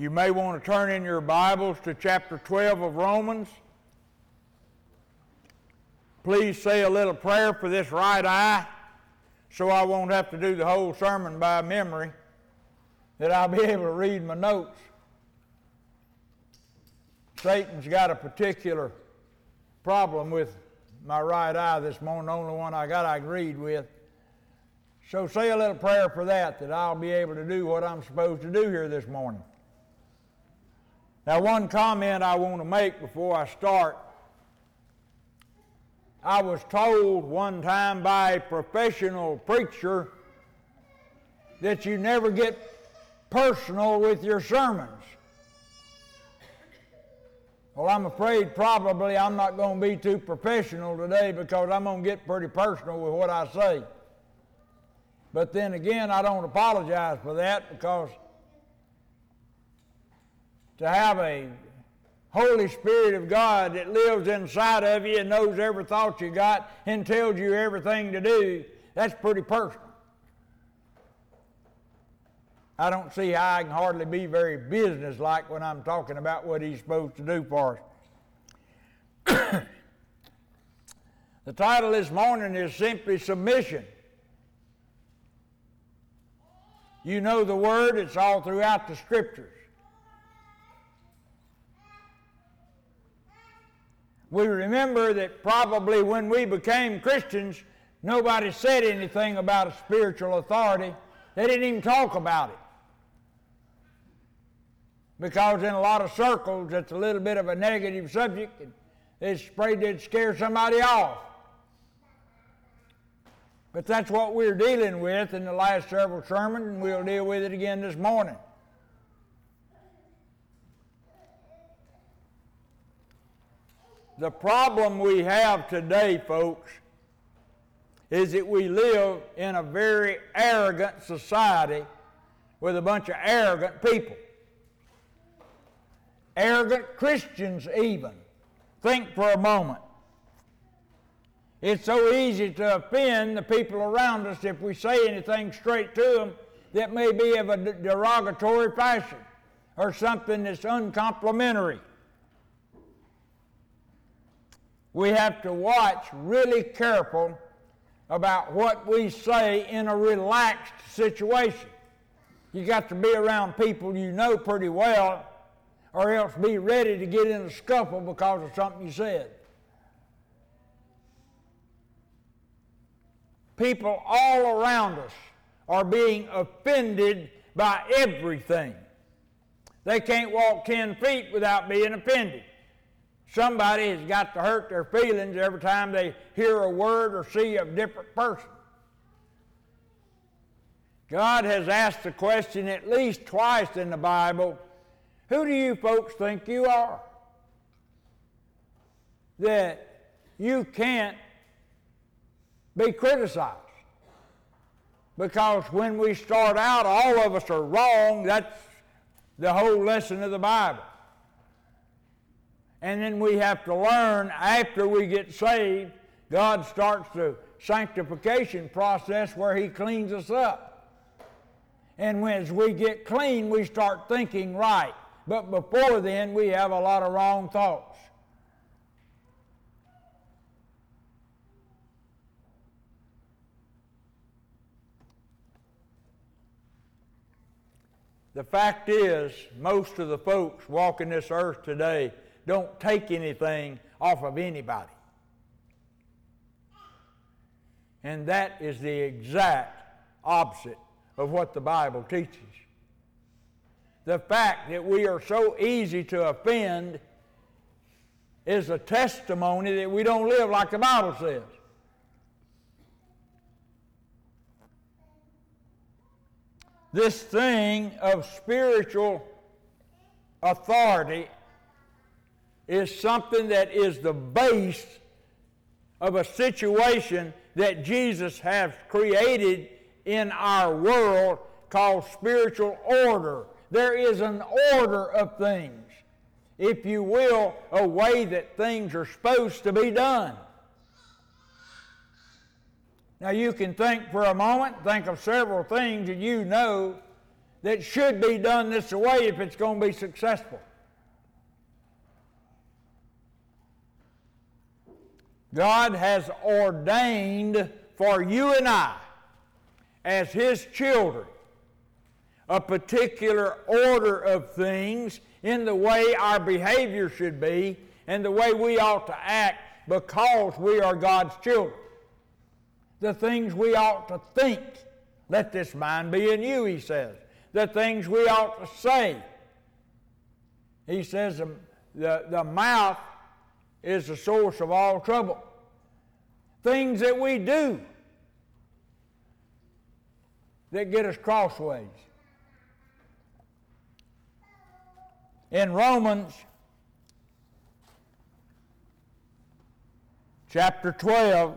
You may want to turn in your Bibles to chapter 12 of Romans. Please say a little prayer for this right eye so I won't have to do the whole sermon by memory, that I'll be able to read my notes. Satan's got a particular problem with my right eye this morning, the only one I got I agreed with. So say a little prayer for that I'll be able to do what I'm supposed to do here this morning. Now, one comment I want to make before I start. I was told one time by a professional preacher that you never get personal with your sermons. Well, I'm afraid probably I'm not going to be too professional today because I'm going to get pretty personal with what I say. But then again, I don't apologize for that, because to have a Holy Spirit of God that lives inside of you and knows every thought you got and tells you everything to do, that's pretty personal. I don't see how I can hardly be very businesslike when I'm talking about what He's supposed to do for us. The title this morning is simply Submission. You know the word, it's all throughout the Scriptures. We remember that probably when we became Christians, nobody said anything about a spiritual authority. They didn't even talk about it. Because in a lot of circles, it's a little bit of a negative subject, and it's afraid they'd scare somebody off. But that's what we're dealing with in the last several sermons, and we'll deal with it again this morning. The problem we have today, folks, is that we live in a very arrogant society with a bunch of arrogant people. Arrogant Christians even. Think for a moment. It's so easy to offend the people around us if we say anything straight to them that may be of a derogatory fashion or something that's uncomplimentary. We have to watch really careful about what we say in a relaxed situation. You got to be around people you know pretty well, or else be ready to get in a scuffle because of something you said. People all around us are being offended by everything. They can't walk 10 feet without being offended. Somebody has got to hurt their feelings every time they hear a word or see a different person. God has asked the question at least twice in the Bible, who do you folks think you are? That you can't be criticized. Because when we start out, all of us are wrong. That's the whole lesson of the Bible. And then we have to learn after we get saved, God starts the sanctification process where He cleans us up. And as we get clean, we start thinking right. But before then, we have a lot of wrong thoughts. The fact is, most of the folks walking this earth today don't take anything off of anybody. And that is the exact opposite of what the Bible teaches. The fact that we are so easy to offend is a testimony that we don't live like the Bible says. This thing of spiritual authority is something that is the base of a situation that Jesus has created in our world called spiritual order. There is an order of things, if you will, a way that things are supposed to be done. Now you can think for a moment, think of several things that you know that should be done this way if it's going to be successful. God has ordained for you and I, as His children, a particular order of things in the way our behavior should be and the way we ought to act because we are God's children. The things we ought to think. Let this mind be in you, He says. The things we ought to say. He says the mouth is the source of all trouble. Things that we do that get us crossways. In Romans chapter 12,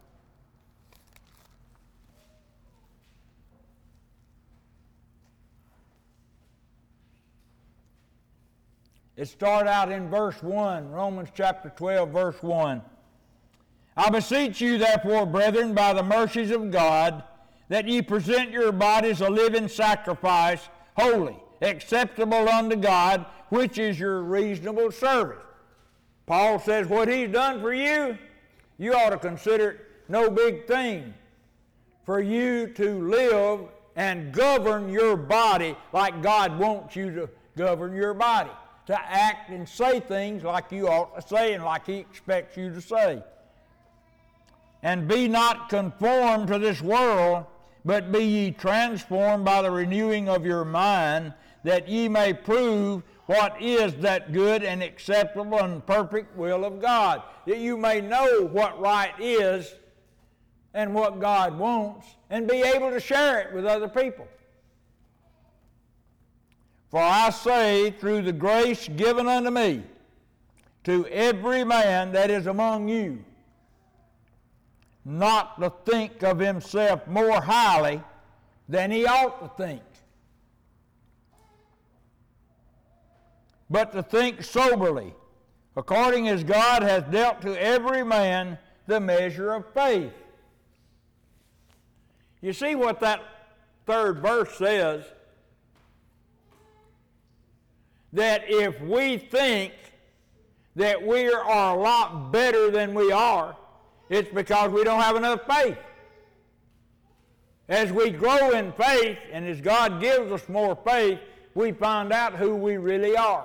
it starts out in verse 1, Romans chapter 12, verse 1. I beseech you, therefore, brethren, by the mercies of God, that ye present your bodies a living sacrifice, holy, acceptable unto God, which is your reasonable service. Paul says what He's done for you, you ought to consider it no big thing for you to live and govern your body like God wants you to govern your body, to act and say things like you ought to say and like He expects you to say. And be not conformed to this world, but be ye transformed by the renewing of your mind, that ye may prove what is that good and acceptable and perfect will of God. That you may know what right is and what God wants, and be able to share it with other people. For I say, through the grace given unto me, to every man that is among you, not to think of himself more highly than he ought to think, but to think soberly, according as God hath dealt to every man the measure of faith. You see what that third verse says? That if we think that we are a lot better than we are, it's because we don't have enough faith. As we grow in faith, and as God gives us more faith, we find out who we really are.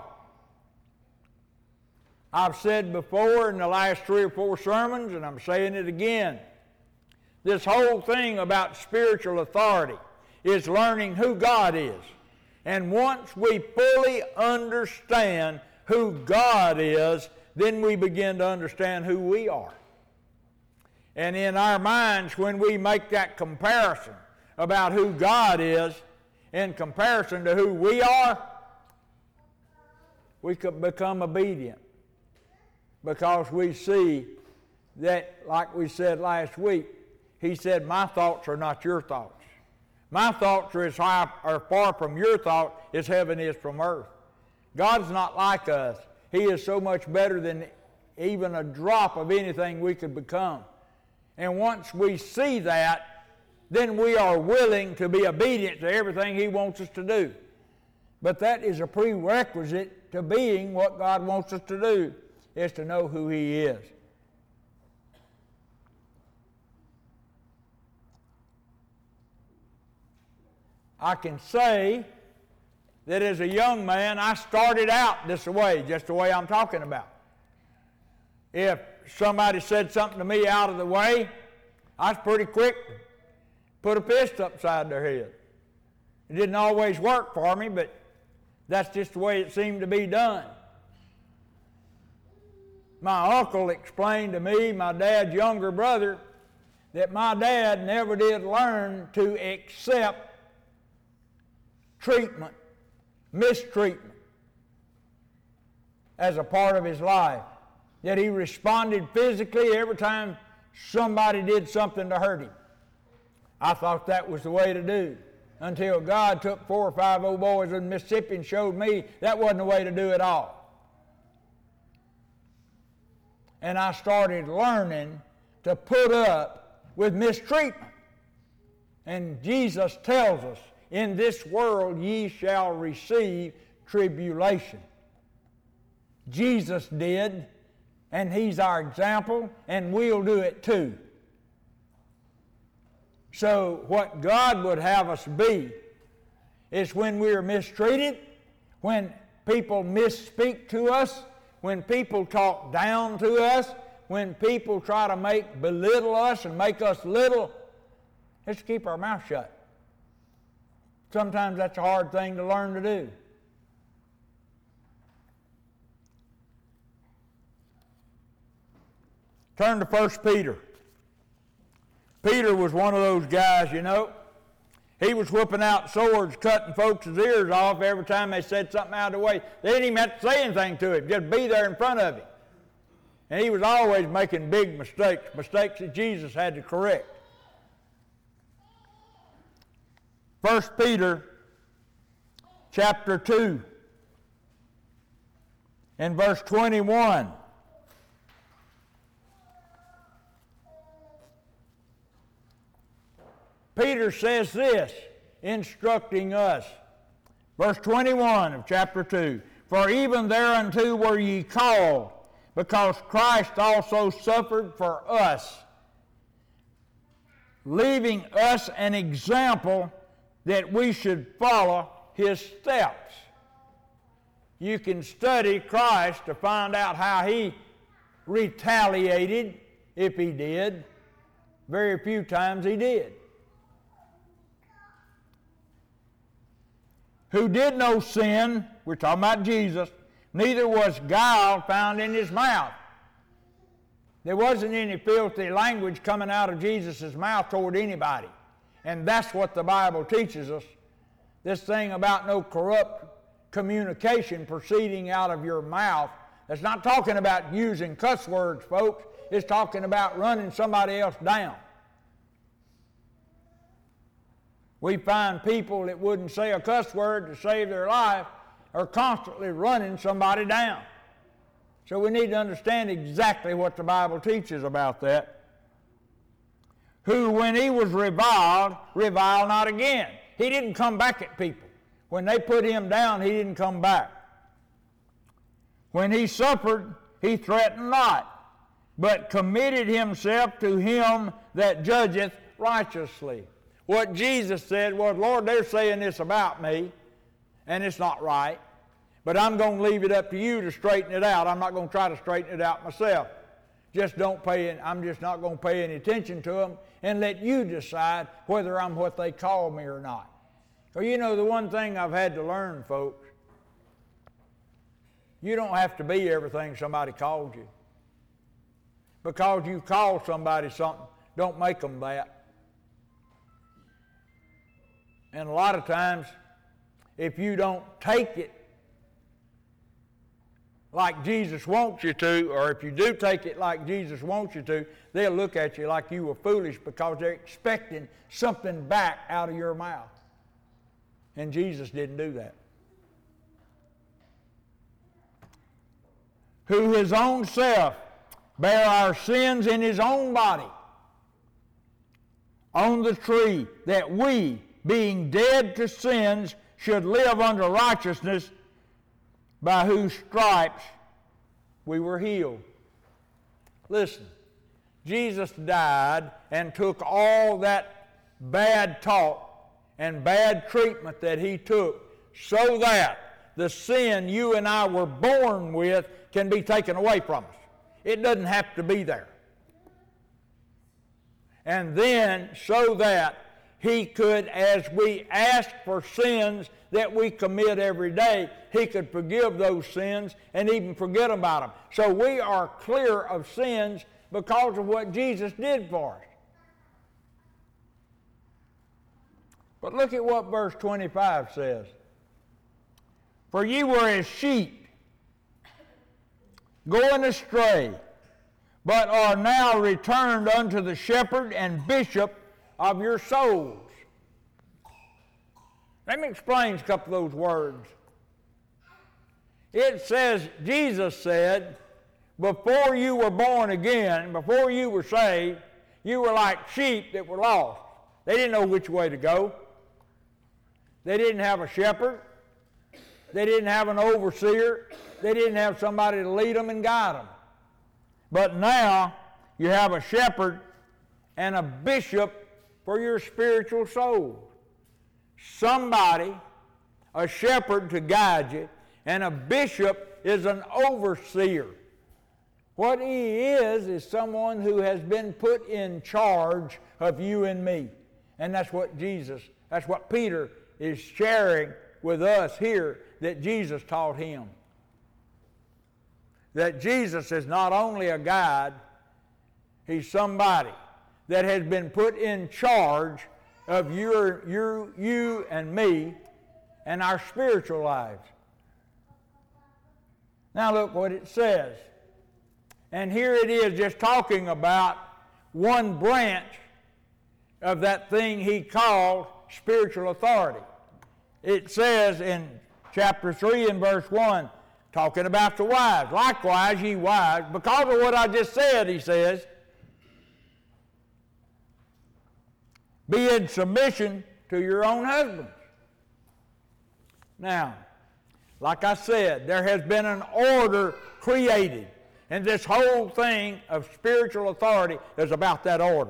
I've said before in the last 3 or 4 sermons, and I'm saying it again, this whole thing about spiritual authority is learning who God is. And once we fully understand who God is, then we begin to understand who we are. And in our minds, when we make that comparison about who God is in comparison to who we are, we could become obedient. Because we see that, like we said last week, He said, my thoughts are not your thoughts. My thoughts are as high or far from your thought as heaven is from earth. God's not like us. He is so much better than even a drop of anything we could become. And once we see that, then we are willing to be obedient to everything He wants us to do. But that is a prerequisite to being what God wants us to do, is to know who He is. I can say that as a young man, I started out this way, just the way I'm talking about. If somebody said something to me out of the way, I was pretty quick to put a fist upside their head. It didn't always work for me, but that's just the way it seemed to be done. My uncle explained to me, my dad's younger brother, that my dad never did learn to accept treatment, mistreatment, as a part of his life. That he responded physically every time somebody did something to hurt him. I thought that was the way to do, until God took 4 or 5 old boys in Mississippi and showed me that wasn't the way to do it all. And I started learning to put up with mistreatment. And Jesus tells us in this world ye shall receive tribulation. Jesus did, and He's our example, and we'll do it too. So what God would have us be is when we're mistreated, when people misspeak to us, when people talk down to us, when people try to belittle us and make us little, let's keep our mouth shut. Sometimes that's a hard thing to learn to do. Turn to 1 Peter. Peter was one of those guys, you know. He was whipping out swords, cutting folks' ears off every time they said something out of the way. They didn't even have to say anything to him, just be there in front of him. And he was always making big mistakes that Jesus had to correct. 1 Peter chapter 2 and verse 21. Peter says this, instructing us. Verse 21 of chapter 2. For even thereunto were ye called, because Christ also suffered for us, leaving us an example that we should follow His steps. You can study Christ to find out how He retaliated, if He did. Very few times He did. Who did no sin, we're talking about Jesus, neither was guile found in His mouth. There wasn't any filthy language coming out of Jesus' mouth toward anybody. And that's what the Bible teaches us. This thing about no corrupt communication proceeding out of your mouth, that's not talking about using cuss words, folks. It's talking about running somebody else down. We find people that wouldn't say a cuss word to save their life are constantly running somebody down. So we need to understand exactly what the Bible teaches about that. Who, when he was reviled not again. He didn't come back at people. When they put him down, he didn't come back. When he suffered, he threatened not, but committed himself to him that judgeth righteously. What Jesus said was, Lord, they're saying this about me, and it's not right, but I'm going to leave it up to you to straighten it out. I'm not going to try to straighten it out myself. I'm just not going to pay any attention to them and let you decide whether I'm what they call me or not. So you know, the one thing I've had to learn, folks, you don't have to be everything somebody calls you. Because you call somebody something, don't make them that. And a lot of times, if you don't take it like Jesus wants you to, or if you do take it like Jesus wants you to, they'll look at you like you were foolish because they're expecting something back out of your mouth. And Jesus didn't do that. Who his own self bare our sins in his own body on the tree, that we, being dead to sins, should live unto righteousness, by whose stripes we were healed. Listen, Jesus died and took all that bad talk and bad treatment that he took so that the sin you and I were born with can be taken away from us. It doesn't have to be there. And then so that he could, as we ask for sins that we commit every day, he could forgive those sins and even forget about them. So we are clear of sins because of what Jesus did for us. But look at what verse 25 says. For ye were as sheep going astray, but are now returned unto the shepherd and bishop of your souls. Let me explain a couple of those words. It says, Jesus said, before you were born again, before you were saved, you were like sheep that were lost. They didn't know which way to go. They didn't have a shepherd. They didn't have an overseer. They didn't have somebody to lead them and guide them. But now you have a shepherd and a bishop for your spiritual soul. Somebody, a shepherd to guide you, and a bishop is an overseer. What he is someone who has been put in charge of you and me. And that's what Peter is sharing with us here, that Jesus taught him. That Jesus is not only a guide, he's somebody that has been put in charge of you and me and our spiritual lives. Now look what it says. And here it is just talking about one branch of that thing he called spiritual authority. It says in chapter 3 and verse 1, talking about the wives. Likewise, ye wives, because of what I just said, he says, be in submission to your own husbands. Now, like I said, there has been an order created, and this whole thing of spiritual authority is about that order.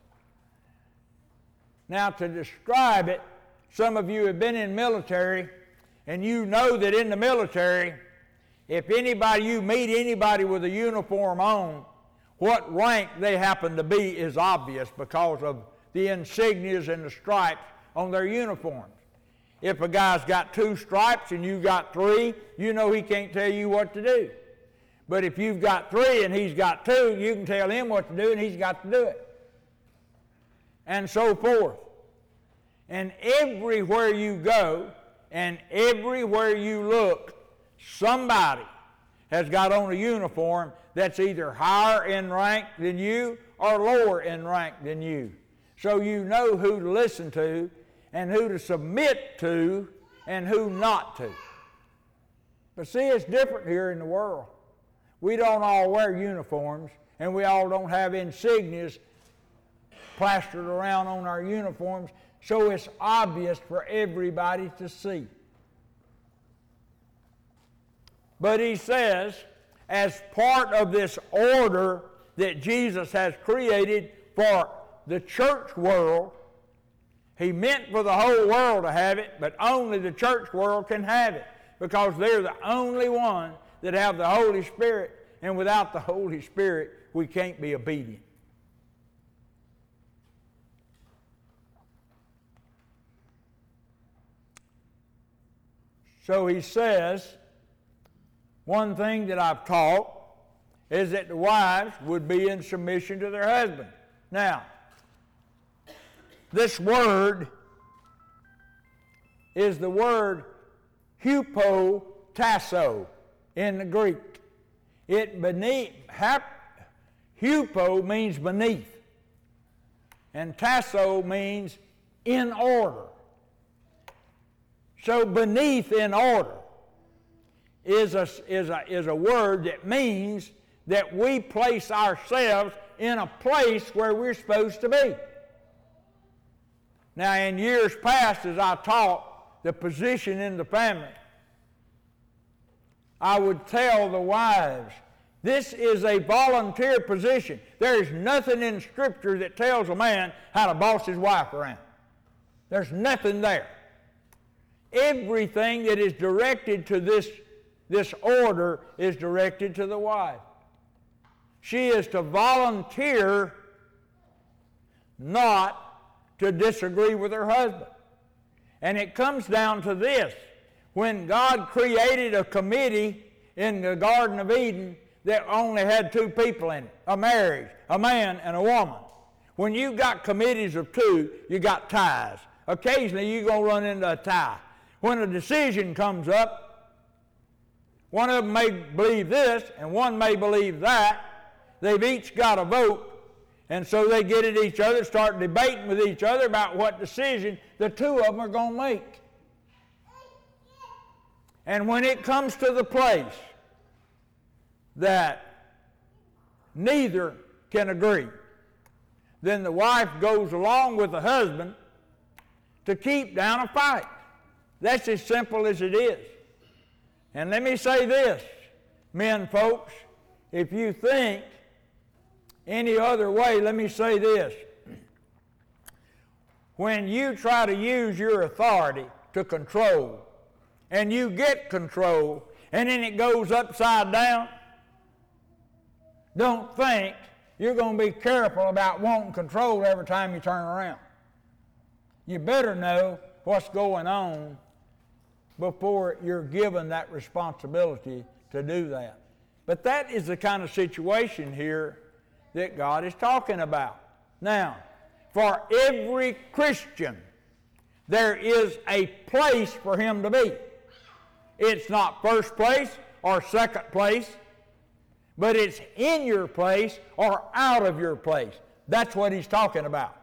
Now, to describe it, some of you have been in military, and you know that in the military, if you meet anybody with a uniform on, what rank they happen to be is obvious because of the insignias and the stripes on their uniforms. If a guy's got 2 stripes and you've got 3, you know he can't tell you what to do. But if you've got 3 and he's got 2, you can tell him what to do and he's got to do it. And so forth. And everywhere you go and everywhere you look, somebody has got on a uniform that's either higher in rank than you or lower in rank than you. So you know who to listen to and who to submit to and who not to. But see, it's different here in the world. We don't all wear uniforms, and we all don't have insignias plastered around on our uniforms, so it's obvious for everybody to see. But he says, as part of this order that Jesus has created for the church world, he meant for the whole world to have it, but only the church world can have it, because they're the only ones that have the Holy Spirit, and without the Holy Spirit, we can't be obedient. So he says, one thing that I've taught is that the wives would be in submission to their husband. Now, this word is the word hupotasso in the Greek. Hupo means beneath, and tasso means in order. So beneath in order is a word that means that we place ourselves in a place where we're supposed to be. Now, in years past, as I taught the position in the family, I would tell the wives, this is a volunteer position. There is nothing in Scripture that tells a man how to boss his wife around. There's nothing there. Everything that is directed to this order is directed to the wife. She is to volunteer not to disagree with her husband. And it comes down to this. When God created a committee in the Garden of Eden that only had 2 people in it, a marriage, a man and a woman. When you've got committees of 2, you got ties. Occasionally you're going to run into a tie. When a decision comes up, one of them may believe this and one may believe that. They've each got a vote, and so they get at each other, start debating with each other about what decision the 2 of them are going to make. And when it comes to the place that neither can agree, then the wife goes along with the husband to keep down a fight. That's as simple as it is. And let me say this, men folks, if you think any other way, let me say this. When you try to use your authority to control, and you get control, and then it goes upside down, don't think you're going to be careful about wanting control every time you turn around. You better know what's going on before you're given that responsibility to do that. But that is the kind of situation here that God is talking about. Now, for every Christian, there is a place for him to be. It's not first place or second place, but it's in your place or out of your place. That's what he's talking about.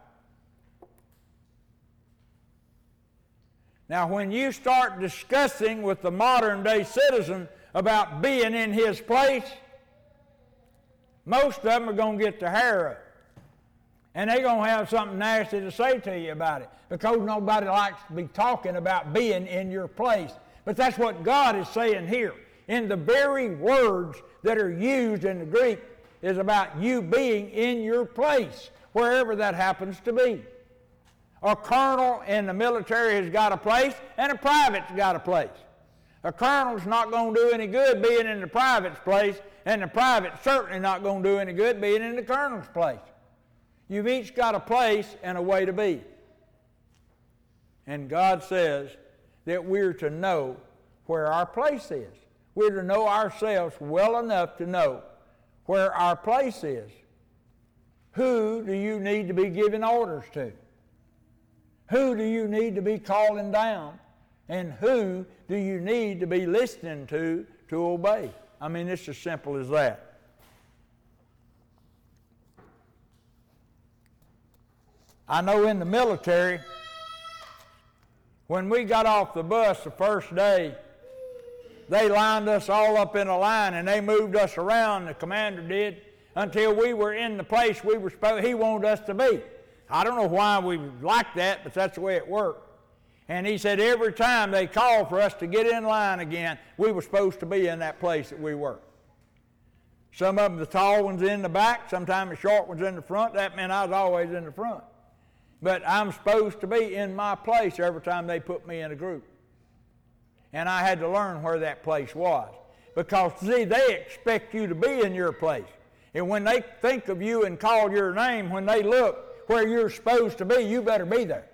Now, when you start discussing with the modern day citizen about being in his place, most of them are going to get their hair up. And they're going to have something nasty to say to you about it, because nobody likes to be talking about being in your place. But that's what God is saying here. In the very words that are used in the Greek is about you being in your place, wherever that happens to be. A colonel in the military has got a place, and a private's got a place. A colonel's not going to do any good being in the private's place, and the private's certainly not going to do any good being in the colonel's place. You've each got a place and a way to be. And God says that we're to know where our place is. We're to know ourselves well enough to know where our place is. Who do you need to be giving orders to? Who do you need to be calling down? And who do you need to be listening to obey? I mean, it's as simple as that. I know in the military, when we got off the bus the first day, they lined us all up in a line and they moved us around, the commander did, until we were in the place he wanted us to be. I don't know why we liked that, but that's the way it worked. And he said every time they called for us to get in line again, we were supposed to be in that place that we were. Some of them, the tall ones in the back, sometimes the short ones in the front. That meant I was always in the front. But I'm supposed to be in my place every time they put me in a group. And I had to learn where that place was. Because, see, they expect you to be in your place. And when they think of you and call your name, when they look where you're supposed to be, you better be there.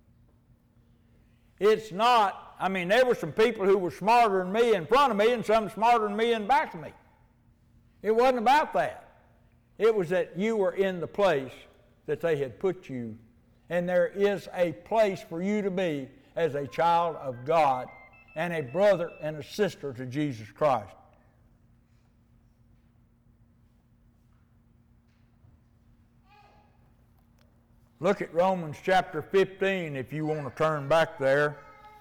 It's not, there were some people who were smarter than me in front of me and some smarter than me in back of me. It wasn't about that. It was that you were in the place that they had put you. And there is a place for you to be as a child of God and a brother and a sister to Jesus Christ. Look at Romans chapter 15 if you want to turn back there.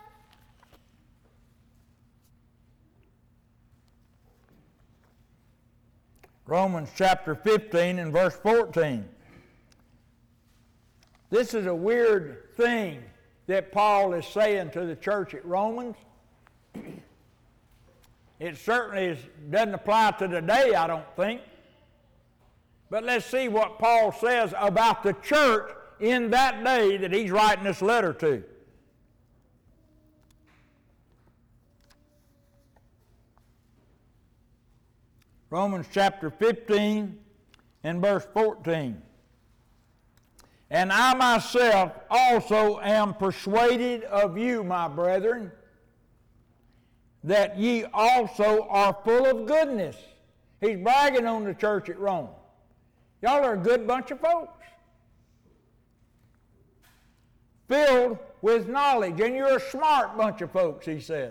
Romans chapter 15 and verse 14. This is a weird thing that Paul is saying to the church at Romans. It certainly doesn't apply to today, I don't think. But let's see what Paul says about the church in that day that he's writing this letter to. Romans chapter 15 and verse 14. And I myself also am persuaded of you, my brethren, that ye also are full of goodness. He's bragging on the church at Rome. Y'all are a good bunch of folks. Filled with knowledge, and you're a smart bunch of folks, he says.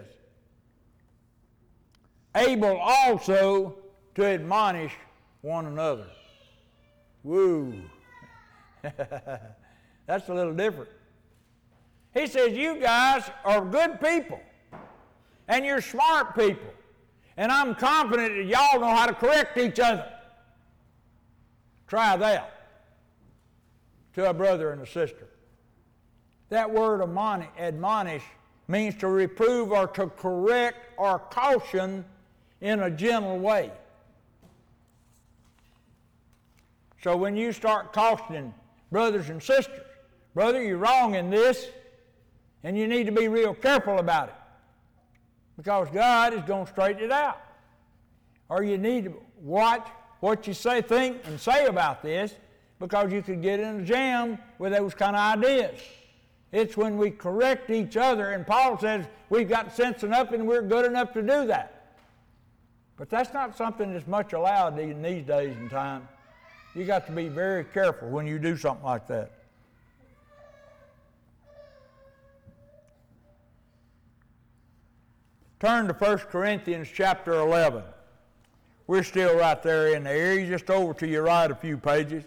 Able also to admonish one another. Woo. That's a little different. He says, you guys are good people, and you're smart people, and I'm confident that y'all know how to correct each other. Try that to a brother and a sister. That word admonish means to reprove or to correct or caution in a gentle way. So when you start cautioning brothers and sisters, brother, you're wrong in this, and you need to be real careful about it, because God is going to straighten it out. Or you need to watch what you say, think, and say about this, because you could get in a jam with those kind of ideas. It's when we correct each other, and Paul says we've got sense enough and we're good enough to do that. But that's not something that's much allowed in these days and time. You got to be very careful when you do something like that. Turn to 1 Corinthians chapter 11. We're still right there in the area, just over to your right a few pages.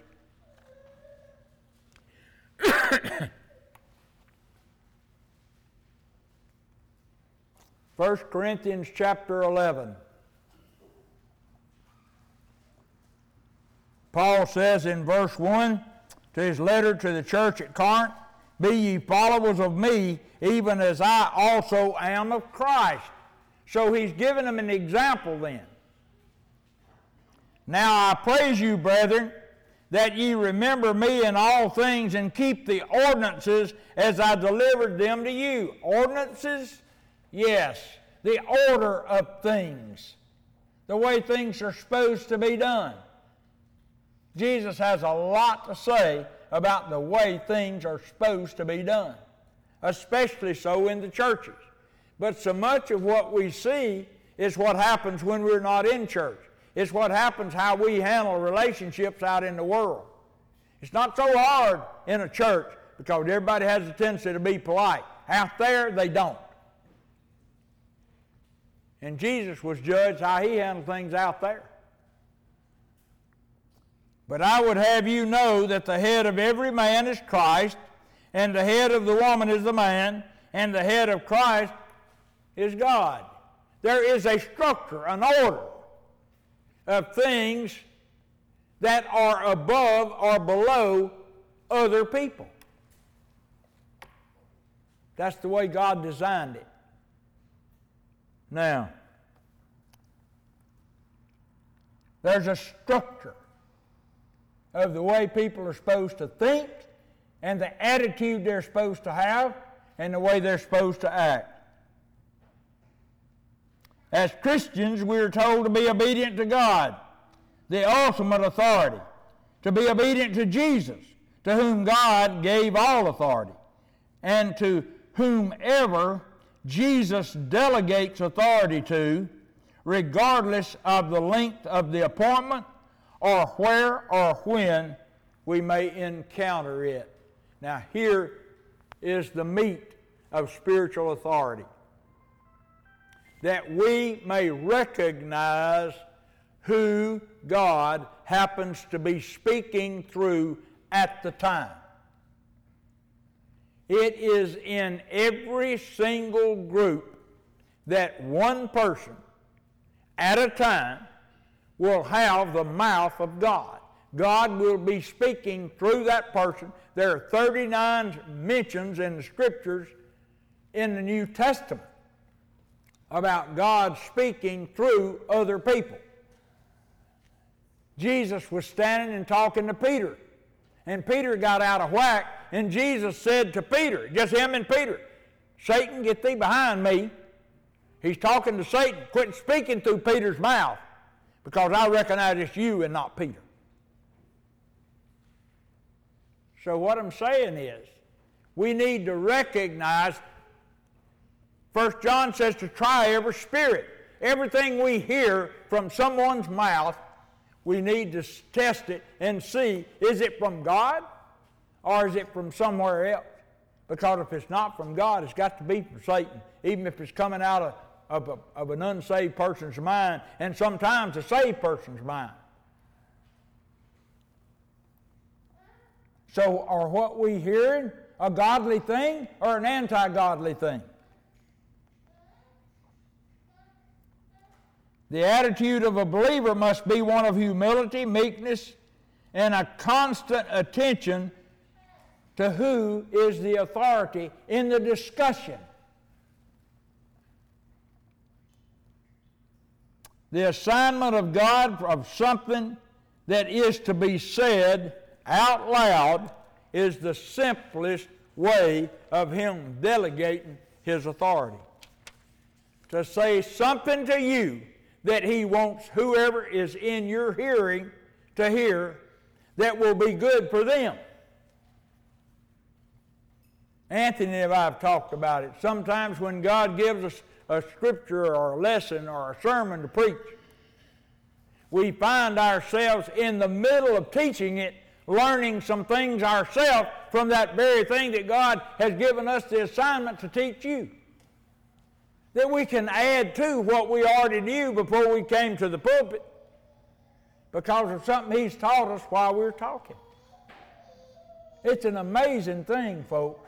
1 Corinthians chapter 11. Paul says in verse 1 to his letter to the church at Corinth, "Be ye followers of me, even as I also am of Christ." So he's giving them an example then. "Now I praise you, brethren, that ye remember me in all things and keep the ordinances as I delivered them to you." Ordinances? Yes, the order of things, the way things are supposed to be done. Jesus has a lot to say about the way things are supposed to be done, especially so in the churches. But so much of what we see is what happens when we're not in church. It's what happens how we handle relationships out in the world. It's not so hard in a church because everybody has a tendency to be polite. Out there, they don't. And Jesus was judged how he handled things out there. "But I would have you know that the head of every man is Christ, and the head of the woman is the man, and the head of Christ is God." There is a structure, an order of things that are above or below other people. That's the way God designed it. Now, there's a structure of the way people are supposed to think and the attitude they're supposed to have and the way they're supposed to act. As Christians, we are told to be obedient to God, the ultimate authority, to be obedient to Jesus, to whom God gave all authority, and to whomever Jesus delegates authority to, regardless of the length of the appointment or where or when we may encounter it. Now, here is the meat of spiritual authority. That we may recognize who God happens to be speaking through at the time. It is in every single group that one person at a time will have the mouth of God. God will be speaking through that person. There are 39 mentions in the Scriptures in the New Testament about God speaking through other people. Jesus was standing and talking to Peter, and Peter got out of whack, and Jesus said to Peter, just him and Peter, "Satan, get thee behind me." He's talking to Satan. Quit speaking through Peter's mouth, because I recognize it's you and not Peter. So what I'm saying is, we need to recognize, 1 John says to try every spirit. Everything we hear from someone's mouth, we need to test it and see, is it from God or is it from somewhere else? Because if it's not from God, it's got to be from Satan, even if it's coming out of an unsaved person's mind, and sometimes a saved person's mind. So are what we hearing a godly thing or an anti-godly thing? The attitude of a believer must be one of humility, meekness, and a constant attention to who is the authority in the discussion The assignment of God of something that is to be said out loud is the simplest way of Him delegating His authority. To say something to you that He wants whoever is in your hearing to hear that will be good for them. Anthony and I have talked about it. Sometimes when God gives us a scripture or a lesson or a sermon to preach, we find ourselves in the middle of teaching it, learning some things ourselves from that very thing that God has given us the assignment to teach you. That we can add to what we already knew before we came to the pulpit because of something He's taught us while we're talking. It's an amazing thing, folks.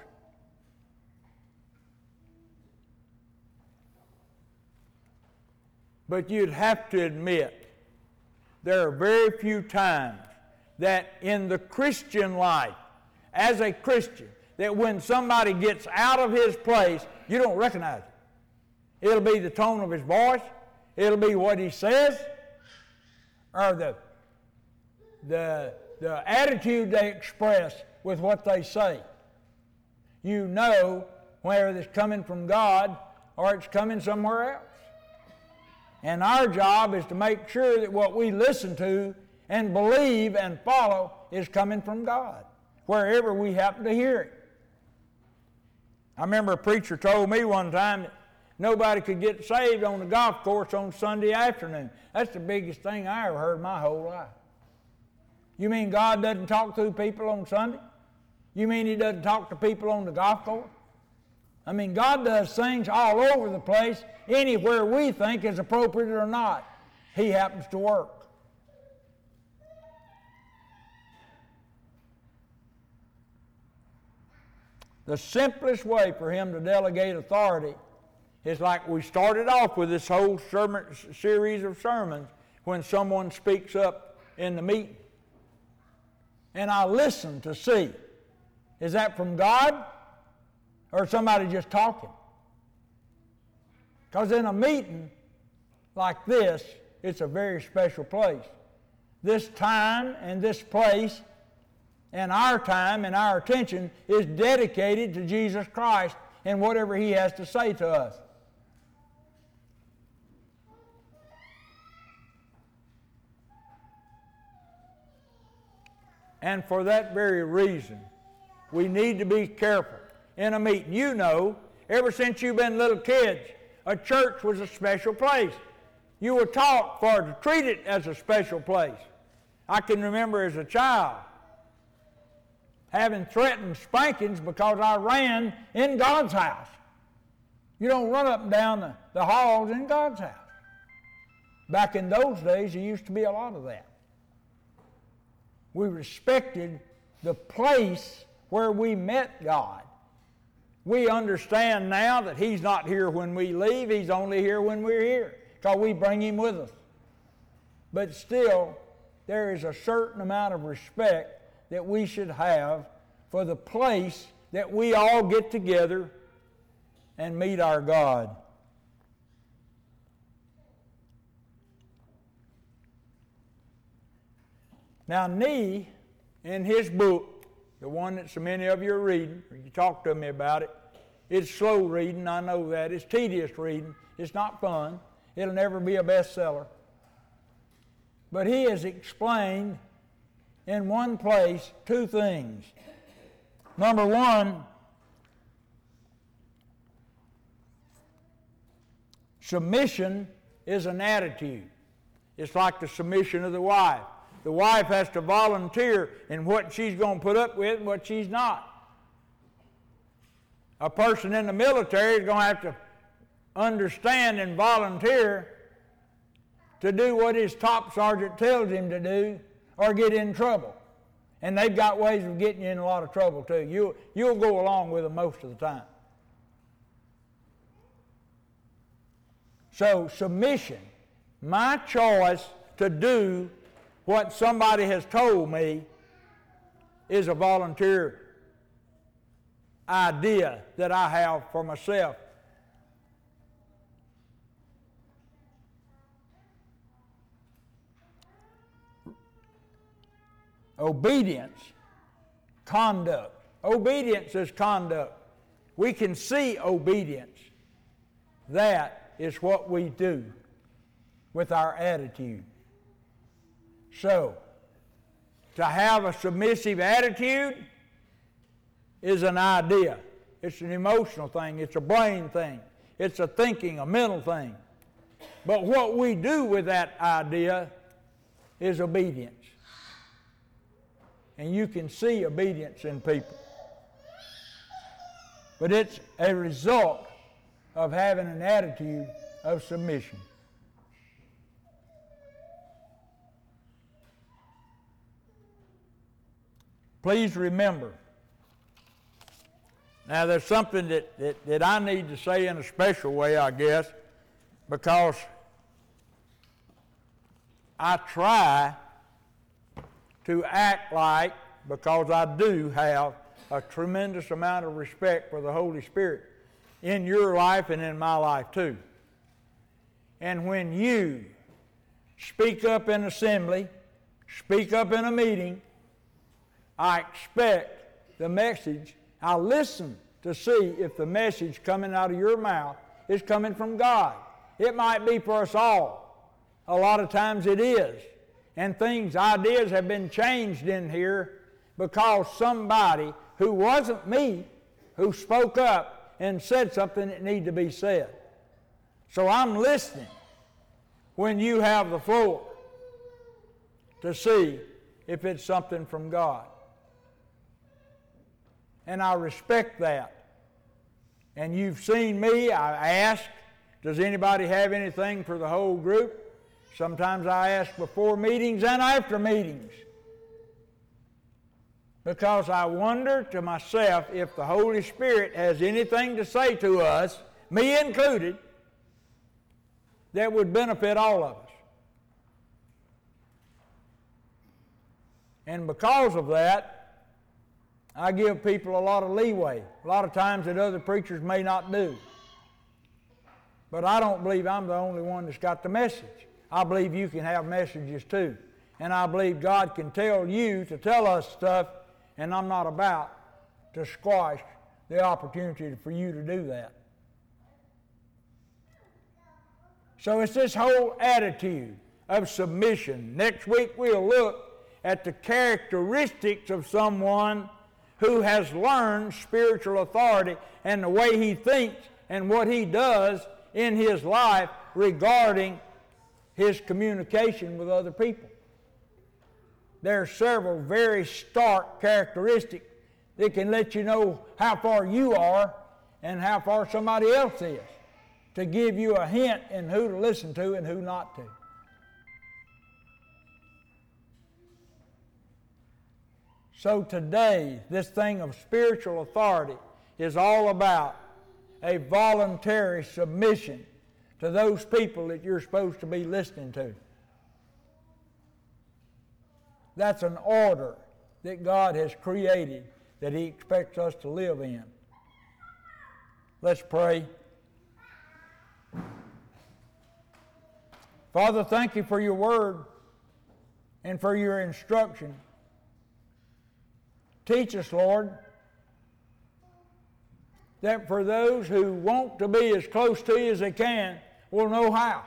But you'd have to admit, there are very few times that in the Christian life, as a Christian, that when somebody gets out of his place, you don't recognize it. It'll be the tone of his voice, it'll be what he says, or the attitude they express with what they say. You know whether it's coming from God or it's coming somewhere else. And our job is to make sure that what we listen to and believe and follow is coming from God, wherever we happen to hear it. I remember a preacher told me one time that nobody could get saved on the golf course on Sunday afternoon. That's the biggest thing I ever heard my whole life. You mean God doesn't talk to people on Sunday? You mean He doesn't talk to people on the golf course? I mean, God does things all over the place, anywhere we think is appropriate or not. He happens to work. The simplest way for Him to delegate authority is like we started off with this whole series of sermons when someone speaks up in the meeting. And I listen to see, is that from God or somebody just talking? Because in a meeting like this, it's a very special place. This time and this place and our time and our attention is dedicated to Jesus Christ and whatever He has to say to us. And for that very reason, we need to be careful in a meeting. You know, ever since you've been little kids, a church was a special place. You were taught to treat it as a special place. I can remember as a child having threatened spankings because I ran in God's house. You don't run up and down the halls in God's house. Back in those days, there used to be a lot of that. We respected the place where we met God. We understand now that He's not here when we leave, He's only here when we're here, because we bring Him with us. But still, there is a certain amount of respect that we should have for the place that we all get together and meet our God. Now, Nee, in his book, the one that so many of you are reading, or you talked to me about it, it's slow reading, I know that. It's tedious reading. It's not fun. It'll never be a bestseller. But he has explained in one place two things. Number one, submission is an attitude. It's like the submission of the wife. The wife has to volunteer in what she's going to put up with and what she's not. A person in the military is going to have to understand and volunteer to do what his top sergeant tells him to do or get in trouble. And they've got ways of getting you in a lot of trouble too. You'll go along with them most of the time. So submission, my choice to do what somebody has told me, is a volunteer idea that I have for myself. Obedience, conduct. Obedience is conduct. We can see obedience. That is what we do with our attitude. So, to have a submissive attitude is an idea. It's an emotional thing. It's a brain thing. It's a thinking, a mental thing. But what we do with that idea is obedience. And you can see obedience in people. But it's a result of having an attitude of submission. Please remember, now there's something that I need to say in a special way, I guess, because I try to act like, because I do have a tremendous amount of respect for the Holy Spirit in your life and in my life too. And when you speak up in assembly, speak up in a meeting, I expect the message, I listen to see if the message coming out of your mouth is coming from God. It might be for us all. A lot of times it is. And ideas have been changed in here because somebody who wasn't me, who spoke up and said something that needed to be said. So I'm listening when you have the floor to see if it's something from God. And I respect that. And you've seen me, I ask, does anybody have anything for the whole group? Sometimes I ask before meetings and after meetings. Because I wonder to myself if the Holy Spirit has anything to say to us, me included, that would benefit all of us. And because of that, I give people a lot of leeway, a lot of times that other preachers may not do. But I don't believe I'm the only one that's got the message. I believe you can have messages too. And I believe God can tell you to tell us stuff, and I'm not about to squash the opportunity for you to do that. So it's this whole attitude of submission. Next week we'll look at the characteristics of someone who has learned spiritual authority and the way he thinks and what he does in his life regarding his communication with other people. There are several very stark characteristics that can let you know how far you are and how far somebody else is, to give you a hint in who to listen to and who not to. So today, this thing of spiritual authority is all about a voluntary submission to those people that you're supposed to be listening to. That's an order that God has created that He expects us to live in. Let's pray. Father, thank you for your word and for your instruction. Teach us, Lord, that for those who want to be as close to you as they can will know how.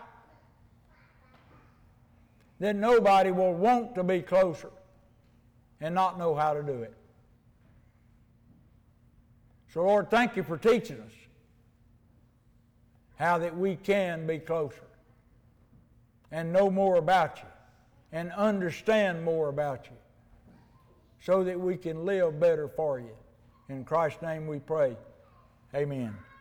Then nobody will want to be closer and not know how to do it. So, Lord, thank you for teaching us how that we can be closer and know more about you and understand more about you so that we can live better for you. In Christ's name we pray. Amen.